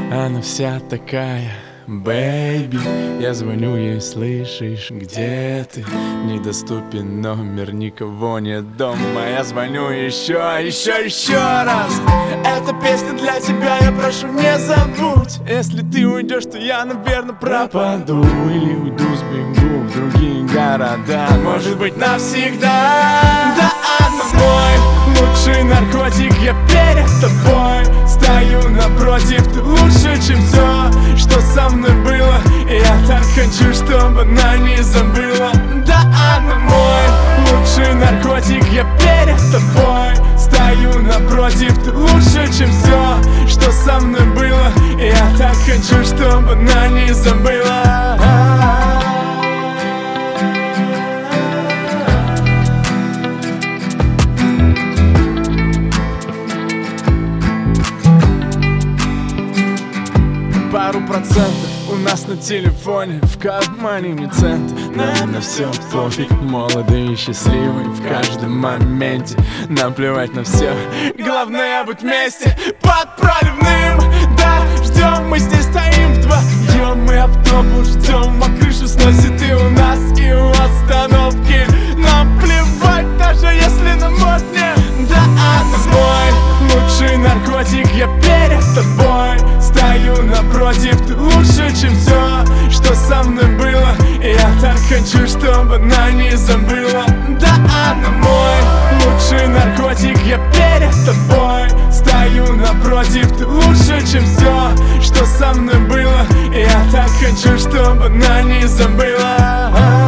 Она вся такая, бэйби. Я звоню ей, слышишь, где ты? Недоступен номер, никого нет дома. Я звоню еще раз. Эта песня для тебя, я прошу, не забудь. Если ты уйдешь, то я, наверное, пропаду. Или уйду, сбегу в другие города. Может быть, навсегда. Да, она мой лучший наркотик. Я перед тобой стою напротив. Ты лучше, чем все, что со мной было. И я так хочу, чтобы она не забыла. Да, она мой лучший наркотик. Я перед тобой стою напротив. Ты лучше, чем все, что со мной было. И я так хочу, чтобы она не забыла. Пару процентов у нас на телефоне, в кармане не цент. Нам на все пофиг, молодые и счастливые в каждом моменте. Наплевать на все, главное быть вместе под проливным. Да, ждем, мы здесь стоим вдвоем. Мы автобус ждем, а крышу сносит и у нас, и у остановки. Нам плевать, даже если на мост нет. Да, она мой лучший наркотик. Я перед тобой стою напротив. Ты лучше, чем все, что со мной было. И я так хочу, чтобы она не забыла. Да, она мой лучший наркотик. Я перед тобой стою напротив. Ты лучше, чем все, что со мной было. И я так хочу, чтобы она не забыла.